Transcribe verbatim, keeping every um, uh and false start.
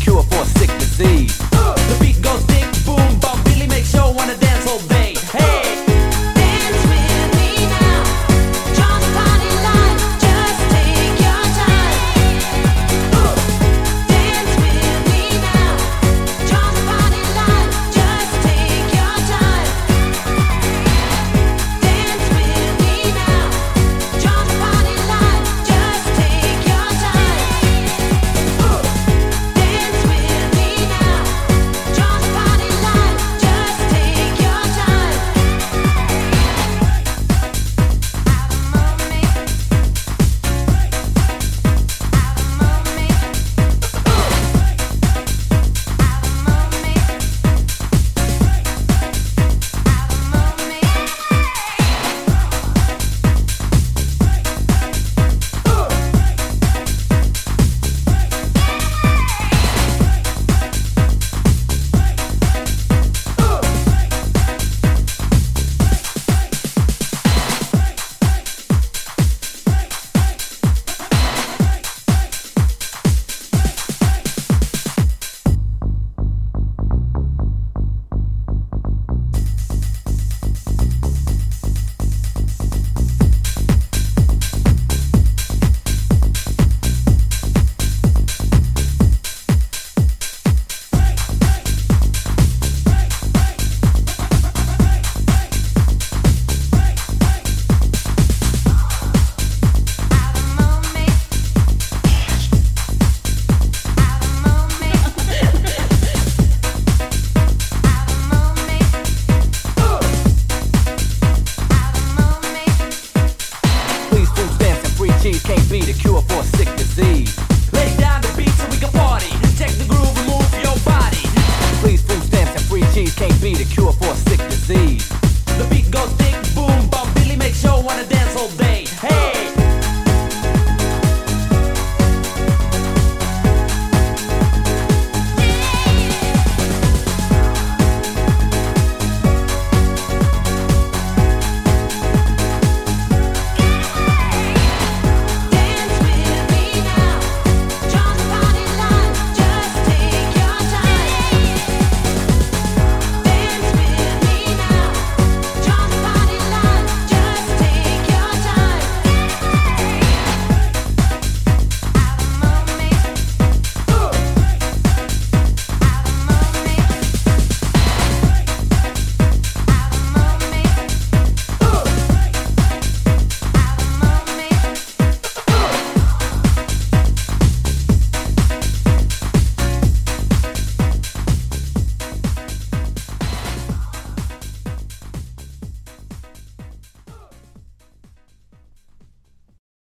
cure for a sick disease. Uh, the beat goes thick, boom, bump, Billy makes sure wanna dance all day. Hey! Dance with me now, join the party line, just take your time. Uh, dance with me now, join the party line, just take your time. Dance with me now, join the party line, just take your time. Uh, dance with me now, join the party line, just take your time. Please, fools dancing, free cheese can't be the cure for a